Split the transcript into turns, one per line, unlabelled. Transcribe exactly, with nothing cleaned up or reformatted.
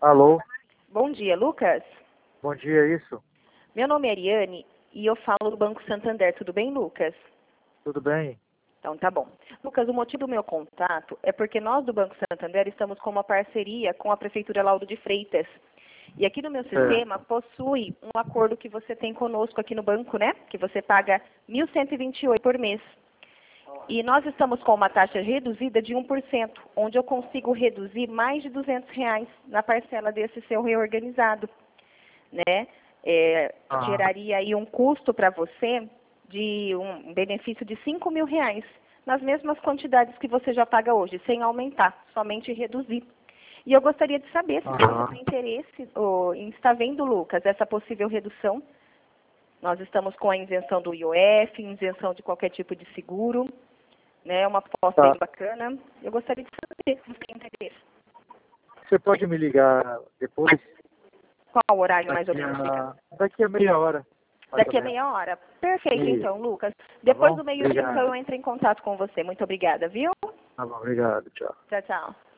Alô?
Bom dia, Lucas.
Bom dia, é isso?
Meu nome é Ariane e eu falo do Banco Santander. Tudo bem, Lucas?
Tudo bem?
Então tá bom. Lucas, o motivo do meu contato é porque nós do Banco Santander estamos com uma parceria com a Prefeitura Lauro de Freitas. E aqui no meu sistema possui um acordo que você tem conosco aqui no banco, né? Que você paga mil cento e vinte e oito por mês. E nós estamos com uma taxa reduzida de um por cento, onde eu consigo reduzir mais de duzentos reais na parcela desse seu reorganizado, né? É,
Ah,
geraria aí um custo para você de um benefício de cinco mil reais, nas mesmas quantidades que você já paga hoje, sem aumentar, somente reduzir. E eu gostaria de saber se
aham.
você tem interesse ou, em estar vendo, Lucas, essa possível redução. Nós estamos com a isenção do I O F, isenção de qualquer tipo de seguro, né? Uma proposta
Tá.
bem bacana. Eu gostaria de saber se você tem interesse.
Você pode me ligar depois?
Qual o horário mais ou
Daqui
menos fica?
a, daqui a meia hora, mais ou
Daqui a
menos.
meia hora? Perfeito,
Isso.
então, Lucas.
Tá
Depois
bom?
do meio-dia, então,
Obrigado.
eu entro em contato com você. Muito obrigada, viu?
Tá bom, obrigado. Tchau.
Tchau, tchau.